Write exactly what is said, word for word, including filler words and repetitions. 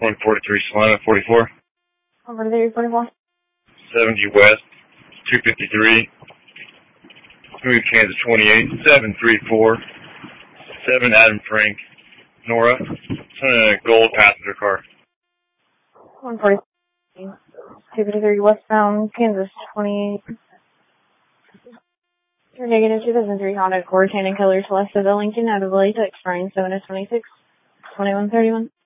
one forty-three Salina, forty-four. one forty-three, forty-four. seventy West, two fifty-three. Smooth, Kansas, twenty-eight. seven three four. seven Adam Frank, Nora. It's a gold passenger car. one forty-three, two fifty-three westbound, Kansas, twenty-eight. Your negative two thousand three Honda Accord, tan and color, Celeste of Ellington, out of Latex, expiring seven of twenty-six, twenty-one thirty-one.